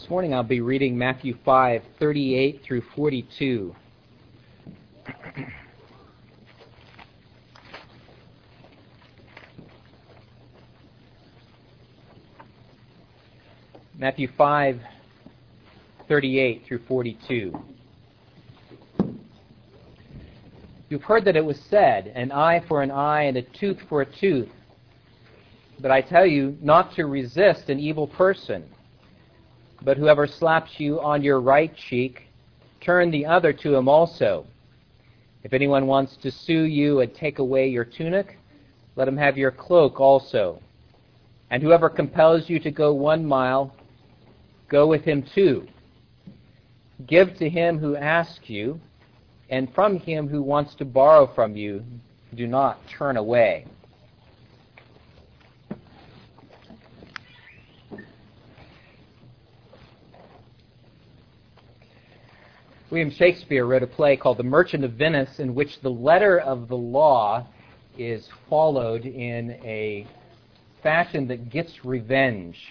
This morning I'll be reading Matthew 5:38 through 42. Matthew 5:38 through 42. You've heard that it was said, an eye for an eye and a tooth for a tooth. But I tell you not to resist an evil person. But whoever slaps you on your right cheek, turn the other to him also. If anyone wants to sue you and take away your tunic, let him have your cloak also. And whoever compels you to go 1 mile, go with him 2. Give to him who asks you, and from him who wants to borrow from you, do not turn away. William Shakespeare wrote a play called The Merchant of Venice, in which the letter of the law is followed in a fashion that gets revenge.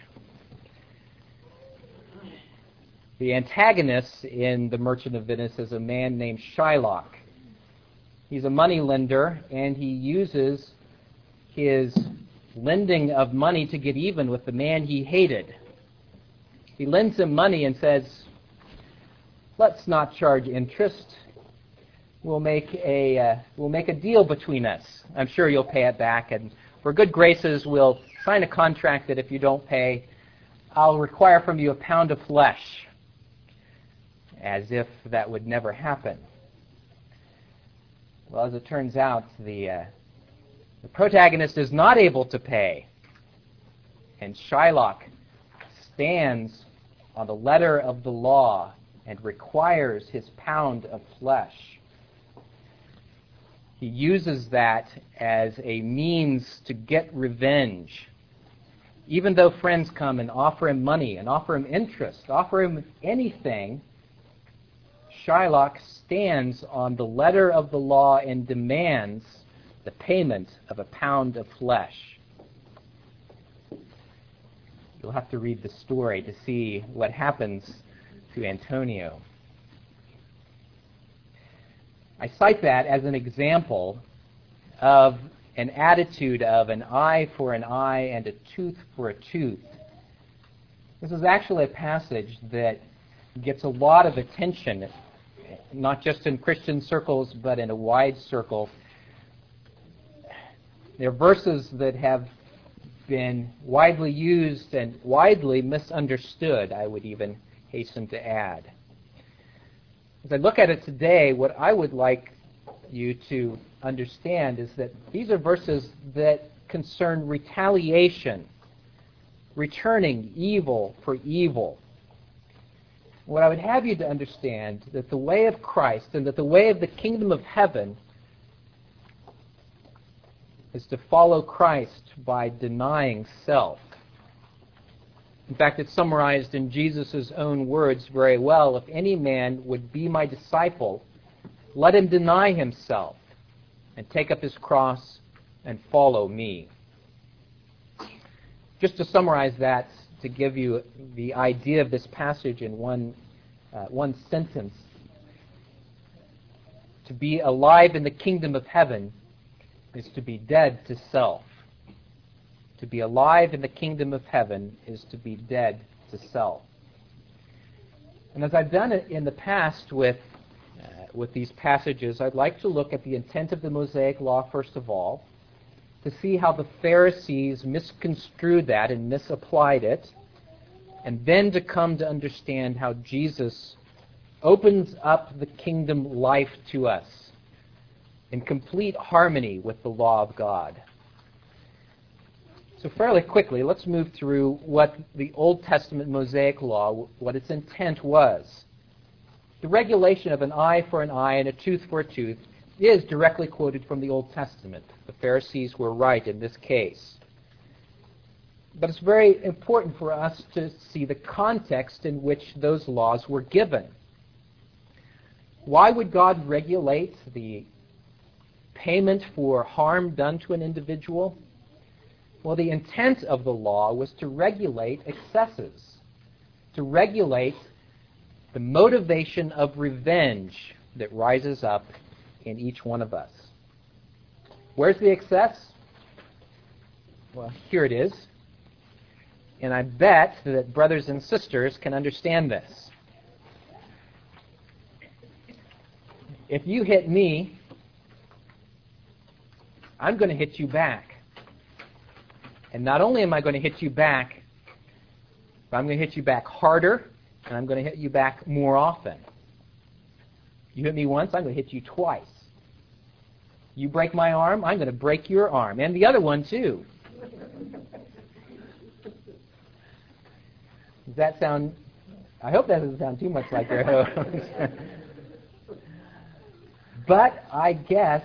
The antagonist in The Merchant of Venice is a man named Shylock. He's a moneylender, and he uses his lending of money to get even with the man he hated. He lends him money and says, "Let's not charge interest. We'll make a deal between us. I'm sure you'll pay it back, and for good graces, we'll sign a contract that if you don't pay, I'll require from you a pound of flesh." As if that would never happen. Well, as it turns out, the protagonist is not able to pay, and Shylock stands on the letter of the law and requires his pound of flesh. He uses that as a means to get revenge. Even though friends come and offer him money and offer him interest, offer him anything, Shylock stands on the letter of the law and demands the payment of a pound of flesh. You'll have to read the story to see what happens to Antonio. I cite that as an example of an attitude of an eye for an eye and a tooth for a tooth. This is actually a passage that gets a lot of attention, not just in Christian circles, but in a wide circle. There are verses that have been widely used and widely misunderstood, I would even hasten to add. As I look at it today, what I would like you to understand is that these are verses that concern retaliation, returning evil for evil. What I would have you to understand that the way of Christ and that the way of the kingdom of heaven is to follow Christ by denying self. In fact, it's summarized in Jesus' own words very well. If any man would be my disciple, let him deny himself and take up his cross and follow me. Just to summarize that, to give you the idea of this passage in one sentence. To be alive in the kingdom of heaven is to be dead to self. To be alive in the kingdom of heaven is to be dead to self. And as I've done it in the past with these passages, I'd like to look at the intent of the Mosaic Law first of all, to see how the Pharisees misconstrued that and misapplied it, and then to come to understand how Jesus opens up the kingdom life to us in complete harmony with the law of God. So fairly quickly, let's move through what the Old Testament Mosaic Law, what its intent was. The regulation of an eye for an eye and a tooth for a tooth is directly quoted from the Old Testament. The Pharisees were right in this case. But it's very important for us to see the context in which those laws were given. Why would God regulate the payment for harm done to an individual? Well, the intent of the law was to regulate excesses, to regulate the motivation of revenge that rises up in each one of us. Where's the excess? Well, here it is. And I bet that brothers and sisters can understand this. If you hit me, I'm going to hit you back. And not only am I going to hit you back, but I'm going to hit you back harder, and I'm going to hit you back more often. You hit me once, I'm going to hit you twice. You break my arm, I'm going to break your arm. And the other one, too. Does that sound... I hope that doesn't sound too much like your host. But I guess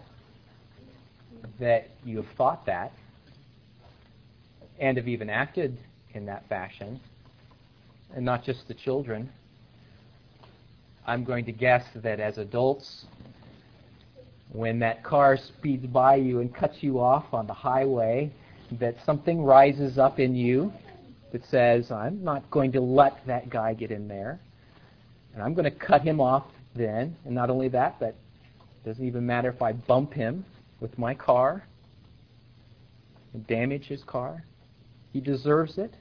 that you have thought that and have even acted in that fashion, and not just the children. I'm going to guess that as adults, when that car speeds by you and cuts you off on the highway, that something rises up in you that says, I'm not going to let that guy get in there, and I'm going to cut him off then. And not only that, but it doesn't even matter if I bump him with my car and damage his car. He deserves it.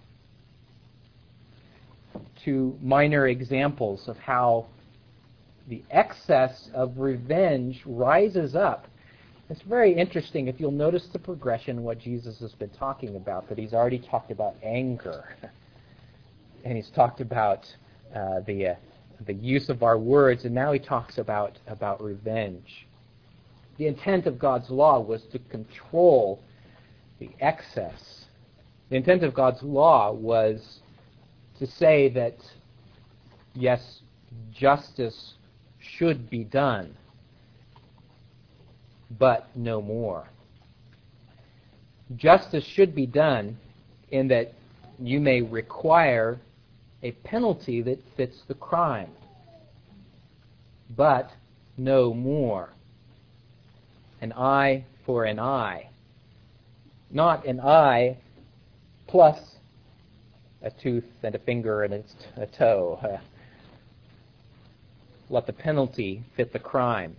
To minor examples of how the excess of revenge rises up. It's very interesting if you'll notice the progression, what Jesus has been talking about, that he's already talked about anger. And he's talked about the use of our words, and now he talks about revenge. The intent of God's law was to control the excess. The intent of God's law was to say that, yes, justice should be done, but no more. Justice should be done in that you may require a penalty that fits the crime, but no more. An eye for an eye. Not an eye plus a tooth and a finger and a toe. Let the penalty fit the crime.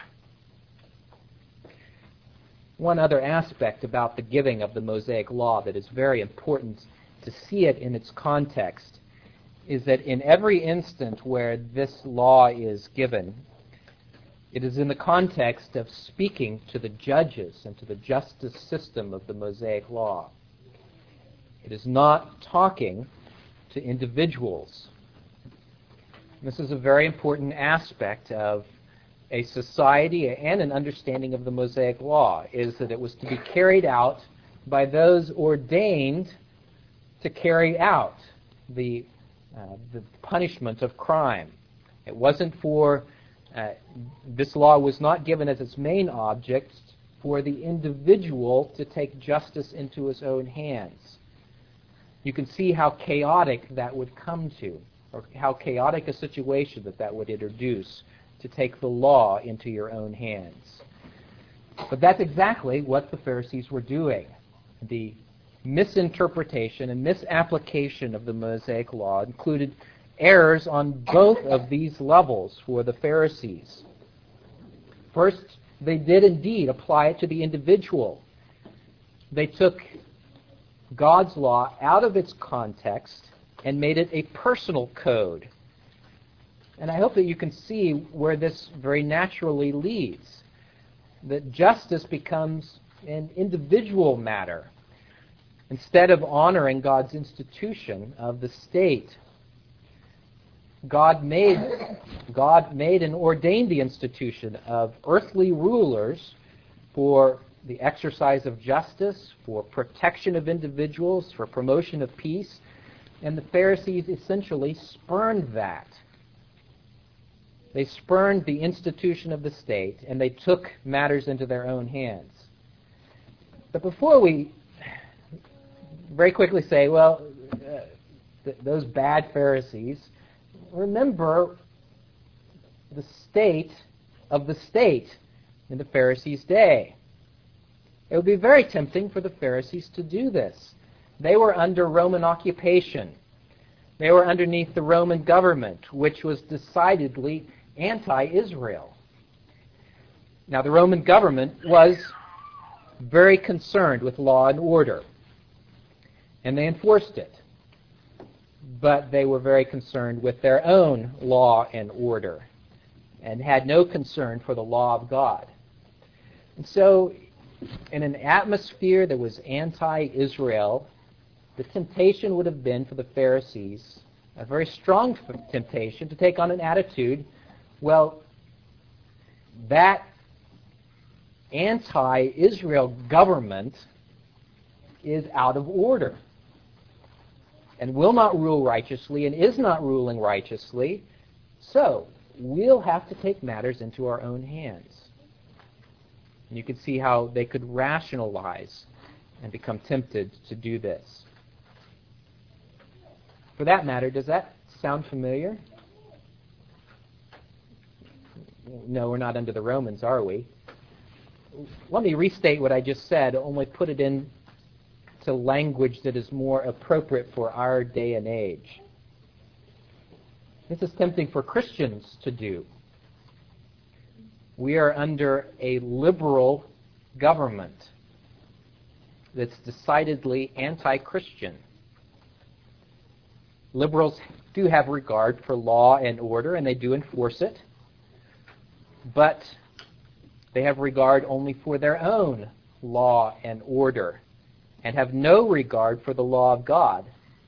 One other aspect about the giving of the Mosaic Law that is very important to see it in its context is that in every instant where this law is given, it is in the context of speaking to the judges and to the justice system of the Mosaic Law. It is not talking to individuals. This is a very important aspect of a society and an understanding of the Mosaic Law, is that it was to be carried out by those ordained to carry out the punishment of crime. It wasn't for, this law was not given as its main object for the individual to take justice into his own hands. You can see how chaotic that would come to, or how chaotic a situation that would introduce, to take the law into your own hands. But that's exactly what the Pharisees were doing. The misinterpretation and misapplication of the Mosaic Law included errors on both of these levels for the Pharisees. First, they did indeed apply it to the individual. They took God's law out of its context and made it a personal code. And I hope that you can see where this very naturally leads. That justice becomes an individual matter instead of honoring God's institution of the state. God made and ordained the institution of earthly rulers for the exercise of justice, for protection of individuals, for promotion of peace, and the Pharisees essentially spurned that. They spurned the institution of the state, and they took matters into their own hands. But before we very quickly say, well, those bad Pharisees, remember the state of the state in the Pharisees' day. It would be very tempting for the Pharisees to do this. They were under Roman occupation. They were underneath the Roman government, which was decidedly anti-Israel. Now, the Roman government was very concerned with law and order, and they enforced it. But they were very concerned with their own law and order and had no concern for the law of God. And so, in an atmosphere that was anti-Israel, the temptation would have been for the Pharisees, a very strong temptation, to take on an attitude, well, that anti-Israel government is out of order and will not rule righteously and is not ruling righteously, so we'll have to take matters into our own hands. And you can see how they could rationalize and become tempted to do this. For that matter, does that sound familiar? No, we're not under the Romans, are we? Let me restate what I just said, only put it into language that is more appropriate for our day and age. This is tempting for Christians to do. We are under a liberal government that's decidedly anti-Christian. Liberals do have regard for law and order, and they do enforce it, but they have regard only for their own law and order and have no regard for the law of God.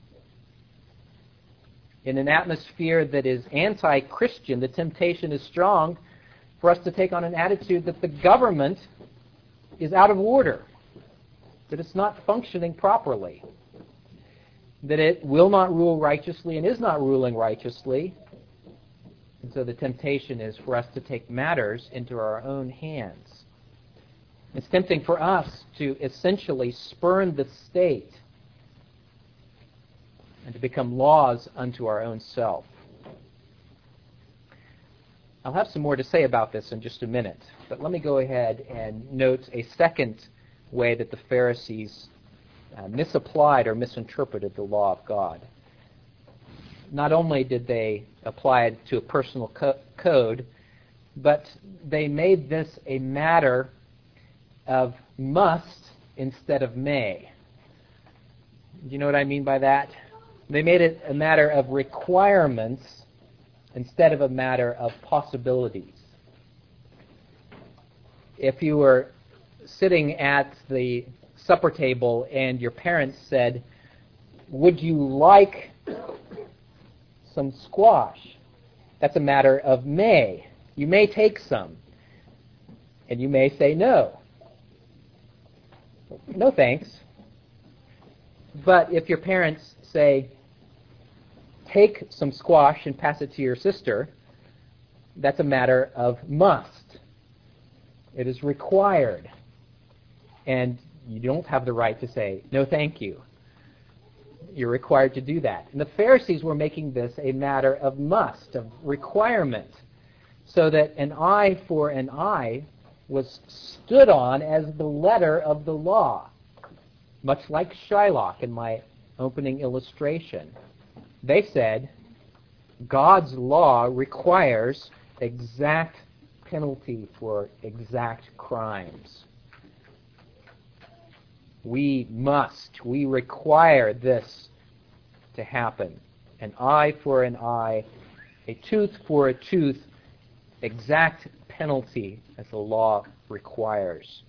In an atmosphere that is anti-Christian, the temptation is strong for us to take on an attitude that the government is out of order, that it's not functioning properly, that it will not rule righteously and is not ruling righteously. And so the temptation is for us to take matters into our own hands. It's tempting for us to essentially spurn the state and to become laws unto our own self. I'll have some more to say about this in just a minute, but let me go ahead and note a second way that the Pharisees misapplied or misinterpreted the law of God. Not only did they apply it to a personal code, but they made this a matter of must instead of may. Do you know what I mean by that? They made it a matter of requirements instead of a matter of possibilities. If you were sitting at the supper table and your parents said, "Would you like some squash?" That's a matter of may. You may take some, and you may say no. No thanks. But if your parents say, "Take some squash and pass it to your sister," that's a matter of must. It is required. And you don't have the right to say, "No, thank you." You're required to do that. And the Pharisees were making this a matter of must, of requirement, so that an eye for an eye was stood on as the letter of the law, much like Shylock in my opening illustration. They said, God's law requires exact penalty for exact crimes. We require this to happen. An eye for an eye, a tooth for a tooth, exact penalty as the law requires.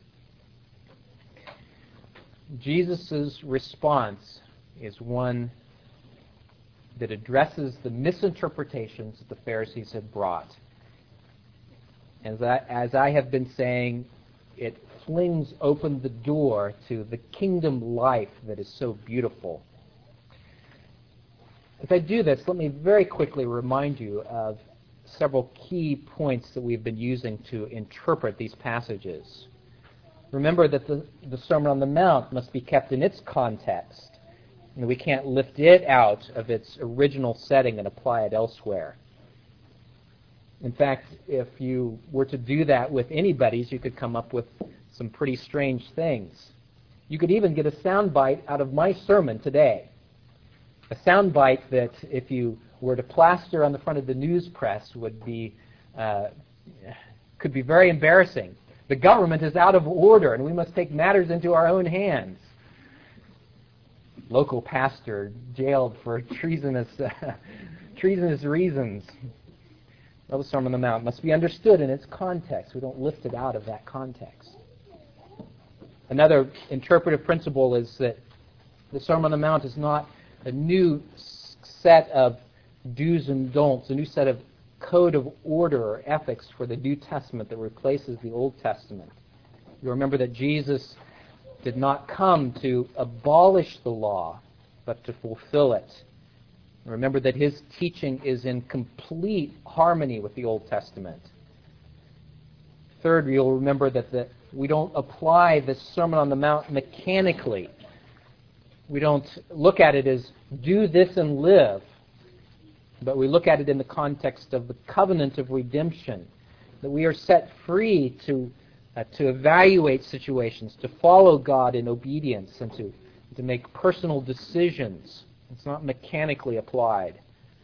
Jesus' response is one that addresses the misinterpretations that the Pharisees had brought. As I have been saying, it flings open the door to the kingdom life that is so beautiful. As I do this, let me very quickly remind you of several key points that we've been using to interpret these passages. Remember that the Sermon on the Mount must be kept in its context. And we can't lift it out of its original setting and apply it elsewhere. In fact, if you were to do that with anybody's, you could come up with some pretty strange things. You could even get a soundbite out of my sermon today. a soundbite that if you were to plaster on the front of the news press could be very embarrassing. The government is out of order and we must take matters into our own hands. Local pastor jailed for treasonous reasons. Well, the Sermon on the Mount must be understood in its context. We don't lift it out of that context. Another interpretive principle is that the Sermon on the Mount is not a new set of do's and don'ts, a new set of code of order or ethics for the New Testament that replaces the Old Testament. You remember that Jesus did not come to abolish the law, but to fulfill it. Remember that his teaching is in complete harmony with the Old Testament. Third, you'll remember that we don't apply the Sermon on the Mount mechanically. We don't look at it as do this and live, but we look at it in the context of the covenant of redemption, that we are set free to evaluate situations, to follow God in obedience, and to make personal decisions. It's not mechanically applied.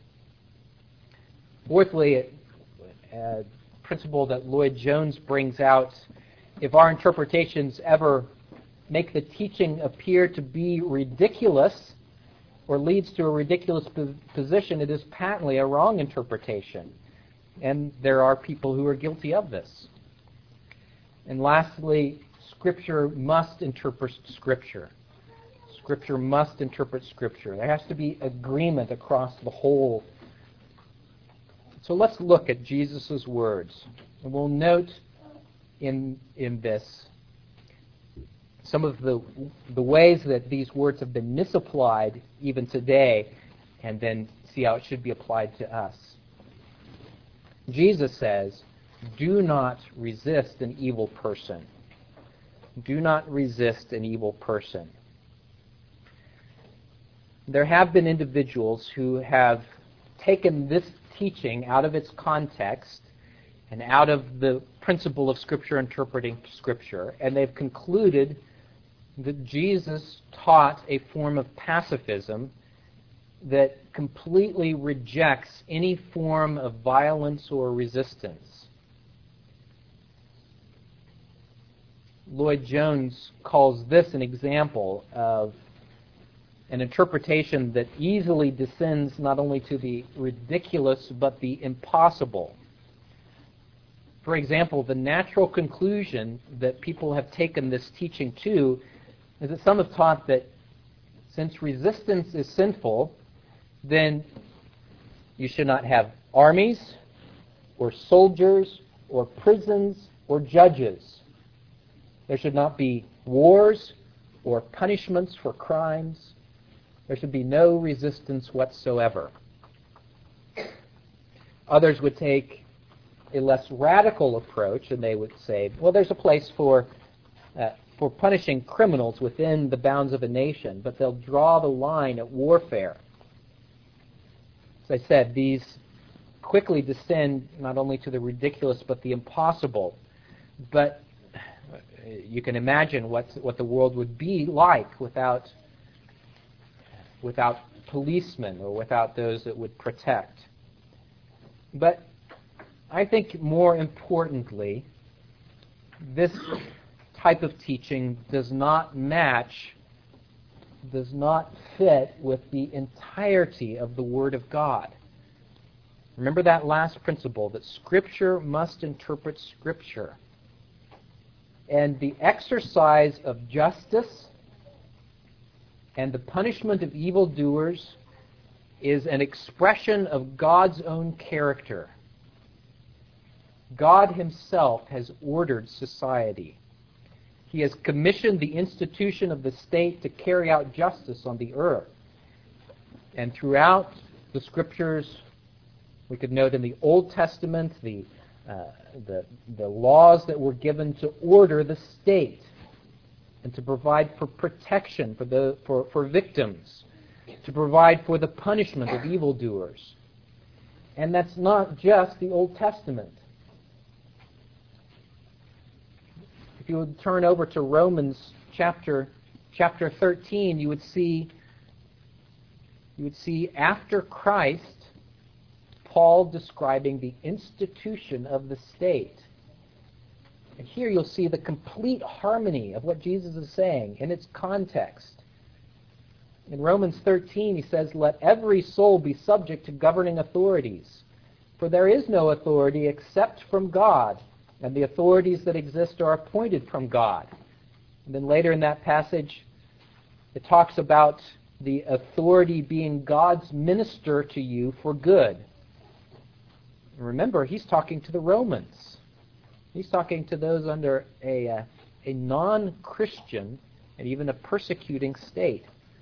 Fourthly, a principle that Lloyd Jones brings out, if our interpretations ever make the teaching appear to be ridiculous or leads to a ridiculous position, it is patently a wrong interpretation. And there are people who are guilty of this. And lastly, Scripture must interpret Scripture. Scripture must interpret Scripture. There has to be agreement across the whole. So let's look at Jesus' words. And we'll note in this some of the ways that these words have been misapplied even today, and then see how it should be applied to us. Jesus says, "Do not resist an evil person." Do not resist an evil person. There have been individuals who have taken this teaching out of its context and out of the principle of Scripture interpreting Scripture, and they've concluded that Jesus taught a form of pacifism that completely rejects any form of violence or resistance. Lloyd Jones calls this an example of an interpretation that easily descends not only to the ridiculous but the impossible. For example, the natural conclusion that people have taken this teaching to is that some have taught that since resistance is sinful, then you should not have armies or soldiers or prisons or judges. There should not be wars or punishments for crimes. There should be no resistance whatsoever. Others would take a less radical approach, and they would say, well, there's a place for punishing criminals within the bounds of a nation, but they'll draw the line at warfare. As I said, these quickly descend not only to the ridiculous but the impossible. But you can imagine what the world would be like without policemen or without those that would protect. But I think more importantly, this type of teaching does not fit with the entirety of the Word of God. Remember that last principle, that Scripture must interpret Scripture. And the exercise of justice and the punishment of evildoers is an expression of God's own character. God Himself has ordered society. He has commissioned the institution of the state to carry out justice on the earth. And throughout the Scriptures, we could note in the Old Testament the laws that were given to order the state and to provide for protection for victims, to provide for the punishment of evildoers. And that's not just the Old Testament. If you would turn over to Romans chapter 13, you would see you would see after Christ, Paul describing the institution of the state. And here you'll see the complete harmony of what Jesus is saying in its context. In Romans 13, he says, "Let every soul be subject to governing authorities, for there is no authority except from God, and the authorities that exist are appointed from God." And then later in that passage, it talks about the authority being God's minister to you for good. And remember, he's talking to the Romans. He's talking to those under a non-Christian and even a persecuting state.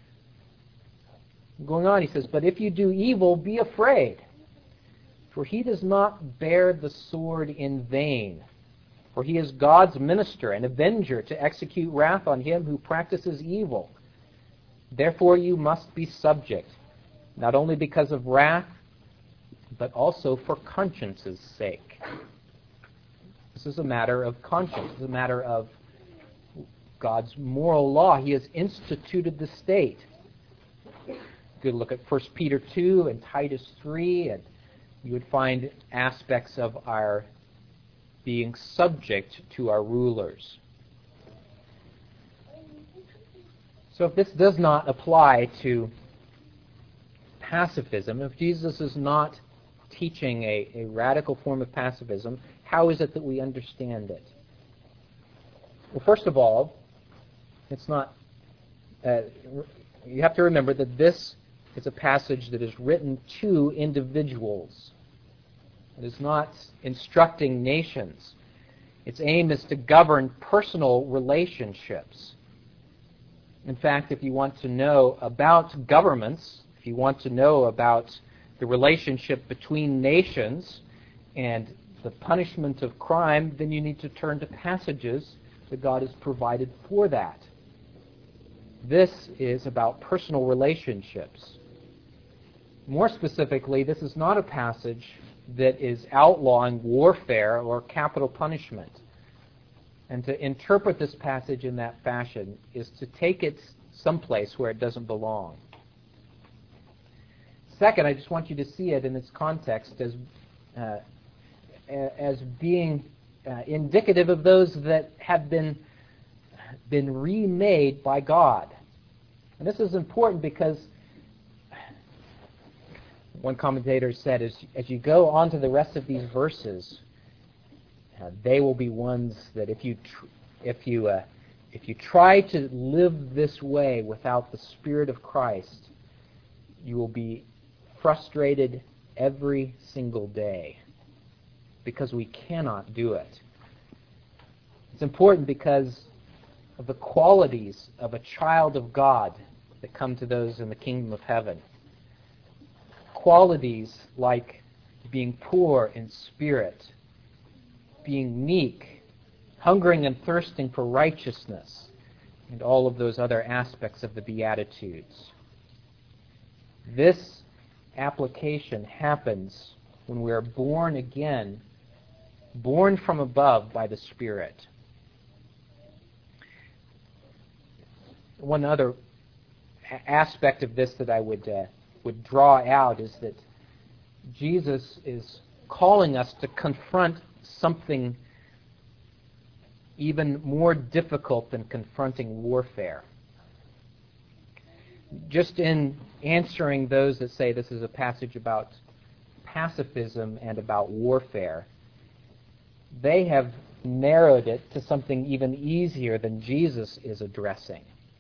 Going on, he says, "But if you do evil, be afraid, for he does not bear the sword in vain. For he is God's minister and avenger to execute wrath on him who practices evil. Therefore you must be subject, not only because of wrath, but also for conscience's sake." This is a matter of conscience. It's a matter of God's moral law. He has instituted the state. You could look at 1 Peter 2 and Titus 3, and you would find aspects of our being subject to our rulers. So if this does not apply to pacifism, if Jesus is not teaching a radical form of pacifism, how is it that we understand it? Well, first of all, it's not. You have to remember that this is a passage that is written to individuals. It is not instructing nations. Its aim is to govern personal relationships. In fact, if you want to know about governments, if you want to know about the relationship between nations and the punishment of crime, then you need to turn to passages that God has provided for that. This is about personal relationships. More specifically, this is not a passage that is outlawing warfare or capital punishment. And to interpret this passage in that fashion is to take it someplace where it doesn't belong. Second, I just want you to see it in its context as being indicative of those that have been remade by God. And this is important because one commentator said, as you go on to the rest of these verses, they will be ones that if you try to live this way without the Spirit of Christ, you will be frustrated every single day because we cannot do it. It's important because of the qualities of a child of God that come to those in the kingdom of heaven. Qualities like being poor in spirit, being meek, hungering and thirsting for righteousness, and all of those other aspects of the Beatitudes. This application happens when we are born again, born from above by the Spirit. One other aspect of this that I would draw out is that Jesus is calling us to confront something even more difficult than confronting warfare. Just in answering those that say this is a passage about pacifism and about warfare, they have narrowed it to something even easier than Jesus is addressing.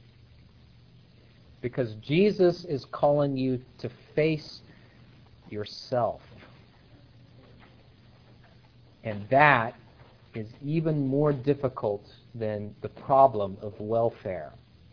Because Jesus is calling you to face yourself. And that is even more difficult than the problem of welfare.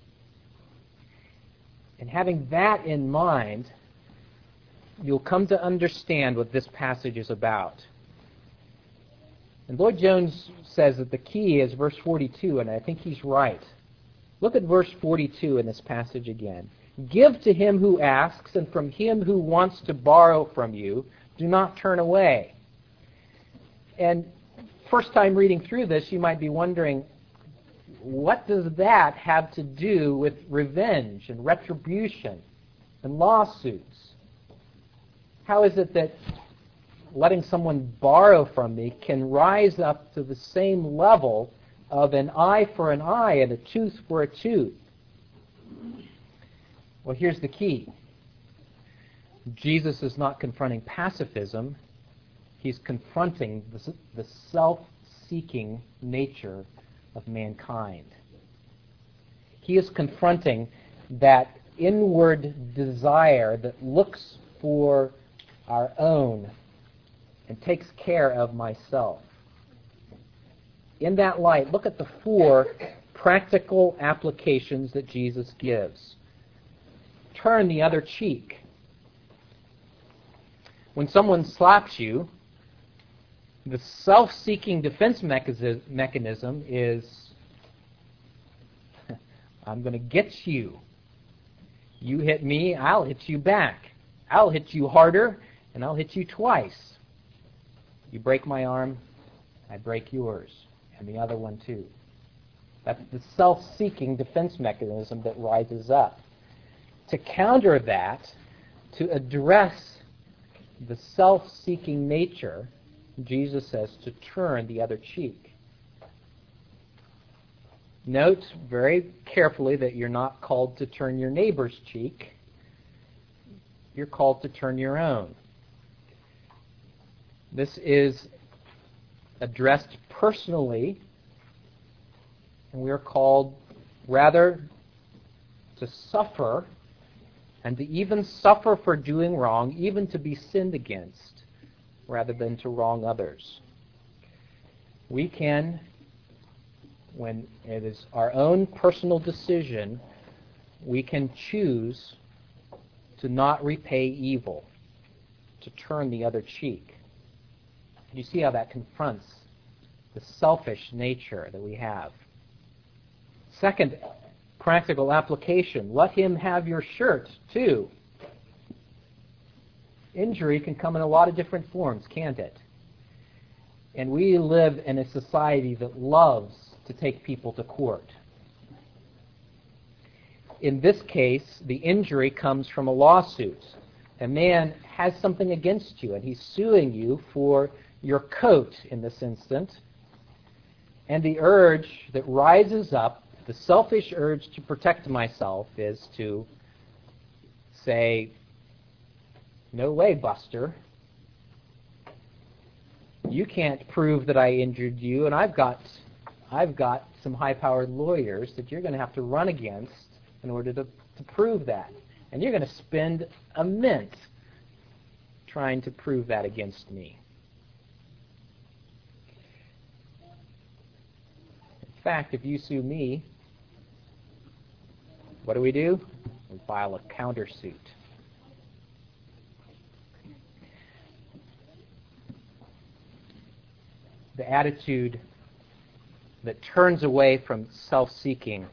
And having that in mind, you'll come to understand what this passage is about. And Lloyd Jones says that the key is verse 42, and I think he's right. Look at verse 42 in this passage again. "Give to him who asks, and from him who wants to borrow from you, do not turn away." And first time reading through this, you might be wondering, what does that have to do with revenge and retribution? and lawsuits? How is it that letting someone borrow from me can rise up to the same level of an eye for an eye and a tooth for a tooth? Well, here's the key. Jesus is not confronting pacifism. He's confronting the self-seeking nature of mankind. He is confronting that inward desire that looks for our own and takes care of myself. In that light, look at the 4 practical applications that Jesus gives. Turn the other cheek. When someone slaps you, the self-seeking defense mechanism is, I'm going to get you. You hit me, I'll hit you back. I'll hit you harder, and I'll hit you twice. You break my arm, I break yours, and the other one too. That's the self-seeking defense mechanism that rises up. To counter that, to address the self-seeking nature, Jesus says to turn the other cheek. Note very carefully that you're not called to turn your neighbor's cheek. You're called to turn your own. This is addressed personally, and we are called rather to suffer, and to even suffer for doing wrong, even to be sinned against, rather than to wrong others. We can, when it is our own personal decision, we can choose to not repay evil, to turn the other cheek. You see how that confronts the selfish nature that we have. Second practical application, let him have your shirt too. Injury can come in a lot of different forms, can't it? And we live in a society that loves to take people to court. In this case, the injury comes from a lawsuit. A man has something against you, and he's suing you for your coat in this instance. And the urge that rises up, the selfish urge to protect myself, is to say, no way, Buster. You can't prove that I injured you, and I've got some high-powered lawyers that you're going to have to run against in order to prove that. And you're going to spend a mint trying to prove that against me. In fact, if you sue me, what do? We file a countersuit. The attitude that turns away from self-seeking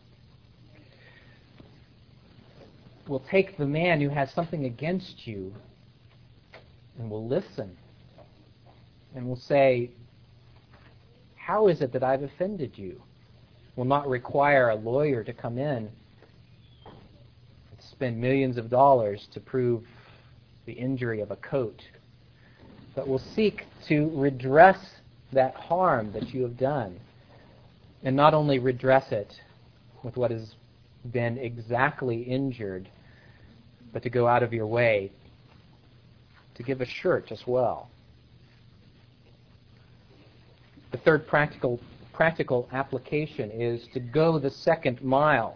will take the man who has something against you and will listen and will say, how is it that I've offended you? Will not require a lawyer to come in and spend millions of dollars to prove the injury of a coat, but will seek to redress that harm that you have done, and not only redress it with what has been exactly injured, but to go out of your way to give a shirt as well. The third practical application is to go the second mile.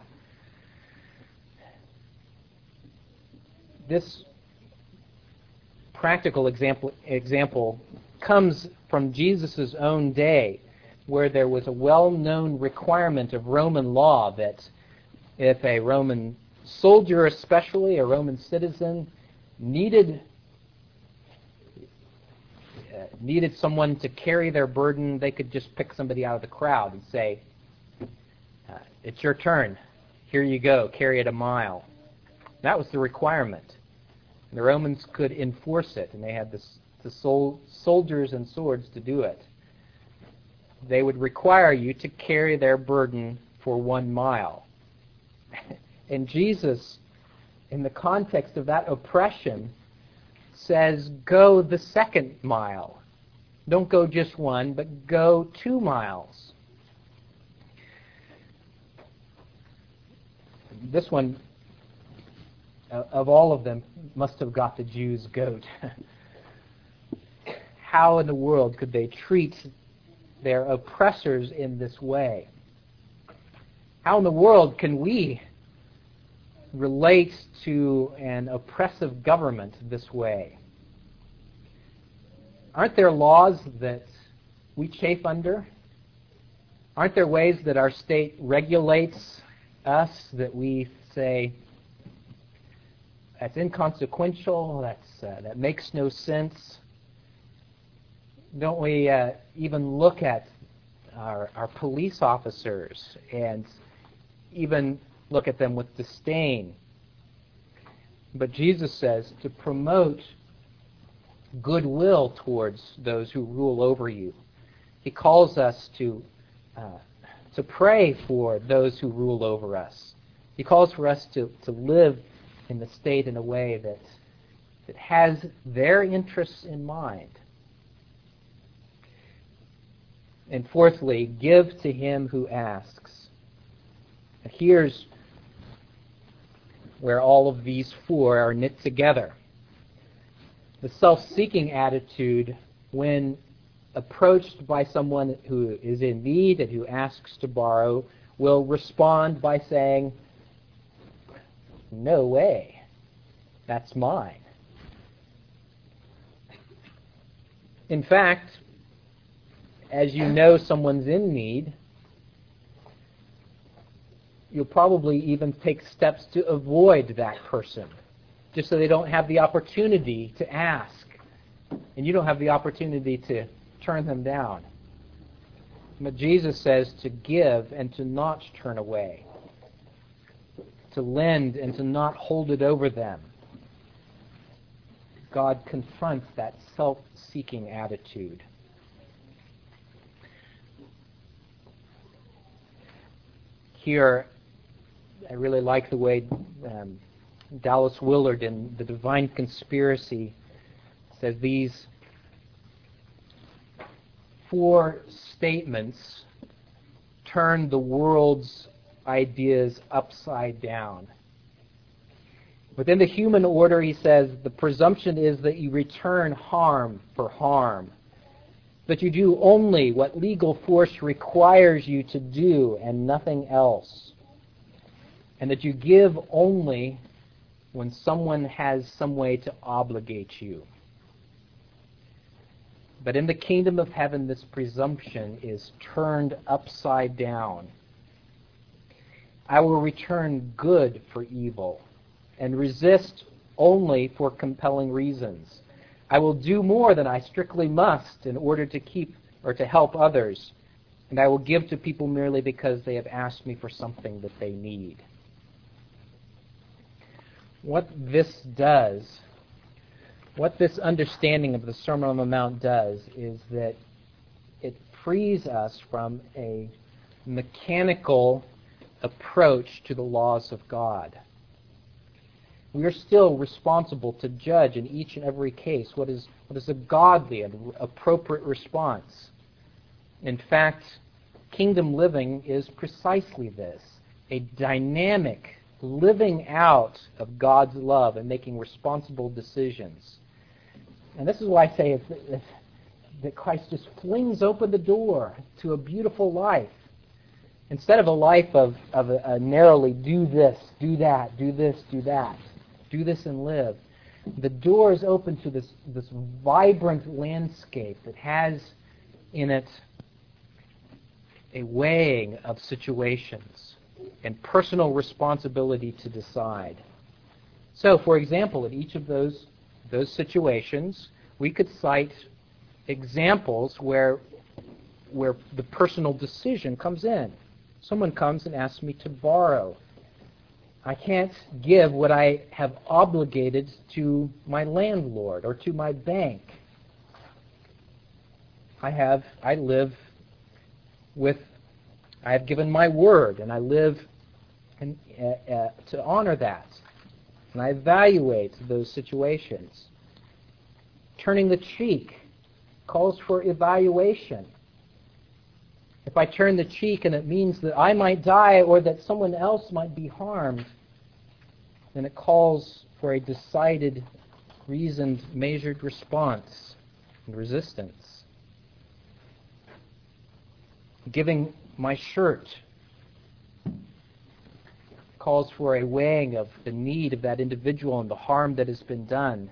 This practical example comes from Jesus' own day, where there was a well-known requirement of Roman law that if a Roman soldier, especially a Roman citizen, needed someone to carry their burden, they could just pick somebody out of the crowd and say, it's your turn. Here you go. Carry it a mile. That was the requirement. The Romans could enforce it, and they had the soldiers and swords to do it. They would require you to carry their burden for 1 mile. And Jesus in the context of that oppression, says, go the second mile. Don't go just 1, but go 2 miles. This one, of all of them, must have got the Jews' goat. How in the world could they treat their oppressors in this way? How in the world can we relate to an oppressive government this way? Aren't there laws that we chafe under? Aren't there ways that our state regulates us that we say, that's inconsequential, that makes no sense? Don't we even look at our police officers and even look at them with disdain? But Jesus says to promote goodwill towards those who rule over you. He calls us to pray for those who rule over us. He calls for us to live in the state in a way that has their interests in mind. And fourthly, give to him who asks. And here's where all of these 4 are knit together. The self-seeking attitude, when approached by someone who is in need and who asks to borrow, will respond by saying, no way, that's mine. In fact, as you know someone's in need, you'll probably even take steps to avoid that person, just so they don't have the opportunity to ask, and you don't have the opportunity to turn them down. But Jesus says to give and to not turn away, to lend and to not hold it over them. God confronts that self-seeking attitude. Here, I really like the way Dallas Willard in The Divine Conspiracy says these 4 statements turn the world's ideas upside down. Within the human order, he says, the presumption is that you return harm for harm, that you do only what legal force requires you to do and nothing else, and that you give only when someone has some way to obligate you. But in the kingdom of heaven, this presumption is turned upside down. I will return good for evil and resist only for compelling reasons. I will do more than I strictly must in order to keep or to help others, and I will give to people merely because they have asked me for something that they need. What this understanding of the Sermon on the Mount does, is that it frees us from a mechanical approach to the laws of God. We are still responsible to judge in each and every case what is a godly and appropriate response. In fact, kingdom living is precisely this, a dynamic living out of God's love and making responsible decisions. And this is why I say that Christ just flings open the door to a beautiful life. Instead of a life of a narrowly do this, do that, do this, do that, do this and live, the door is open to this vibrant landscape that has in it a weighing of situations and personal responsibility to decide. So, for example, in each of those situations, we could cite examples where the personal decision comes in. Someone comes and asks me to borrow. I can't give what I have obligated to my landlord or to my bank. I have given my word, and I live to honor that. and I evaluate those situations. Turning the cheek calls for evaluation. If I turn the cheek and it means that I might die or that someone else might be harmed, then it calls for a decided, reasoned, measured response and resistance. Giving my shirt calls for a weighing of the need of that individual and the harm that has been done.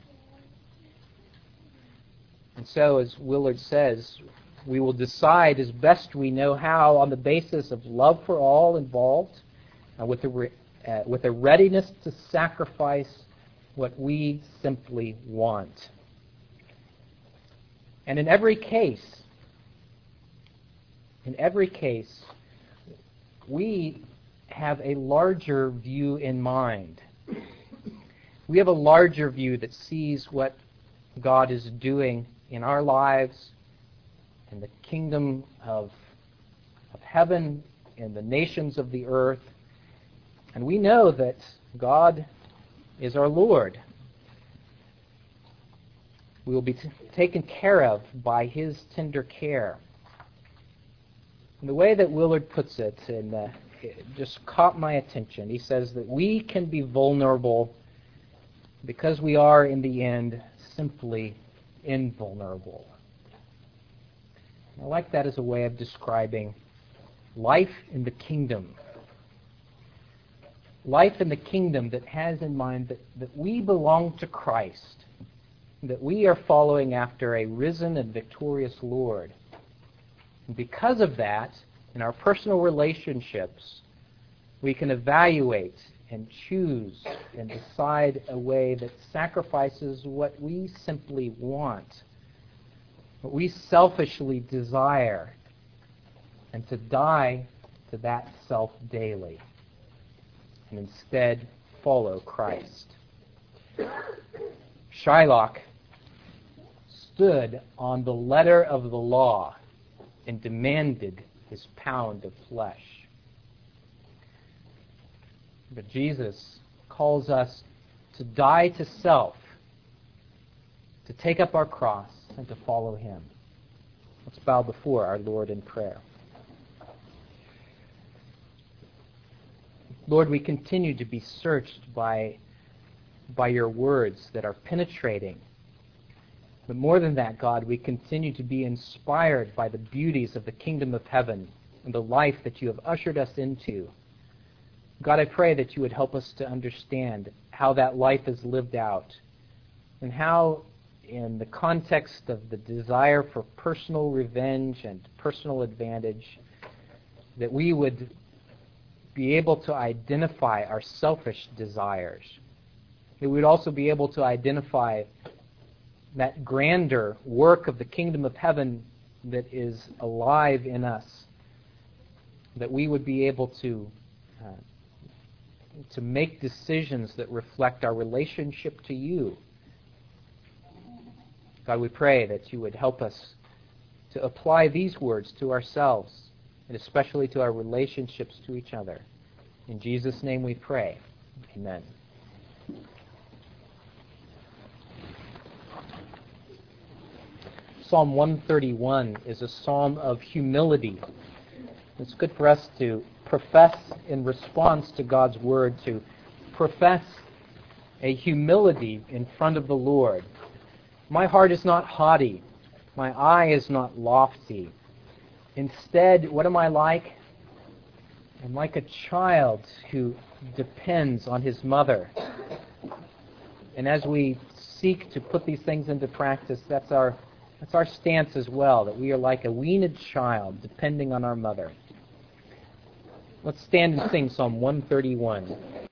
And so, as Willard says, we will decide as best we know how on the basis of love for all involved, with a readiness to sacrifice what we simply want. And in every case, we have a larger view in mind. We have a larger view that sees what God is doing in our lives, in the kingdom of heaven, in the nations of the earth. And we know that God is our Lord. We will be taken care of by His tender care. And the way that Willard puts it, it just caught my attention. He says that we can be vulnerable because we are, in the end, simply invulnerable. I like that as a way of describing life in the kingdom. Life in the kingdom that has in mind that we belong to Christ, that we are following after a risen and victorious Lord. And because of that, in our personal relationships, we can evaluate and choose and decide a way that sacrifices what we simply want, what we selfishly desire, and to die to that self daily, and instead follow Christ. Shylock stood on the letter of the law and demanded his pound of flesh. But Jesus calls us to die to self, to take up our cross, and to follow Him. Let's bow before our Lord in prayer. Lord, we continue to be searched by your words that are penetrating. But more than that, God, we continue to be inspired by the beauties of the kingdom of heaven and the life that you have ushered us into. God, I pray that you would help us to understand how that life is lived out and how, in the context of the desire for personal revenge and personal advantage, that we would be able to identify our selfish desires. That we would also be able to identify that grander work of the kingdom of heaven that is alive in us. That we would be able to make decisions that reflect our relationship to you. God, we pray that you would help us to apply these words to ourselves, and especially to our relationships to each other. In Jesus' name we pray. Amen. Psalm 131 is a psalm of humility. It's good for us to profess in response to God's word, to profess a humility in front of the Lord. My heart is not haughty. My eye is not lofty. Instead, what am I like? I'm like a child who depends on his mother. And as we seek to put these things into practice, that's our stance as well, that we are like a weaned child depending on our mother. Let's stand and sing Psalm 131.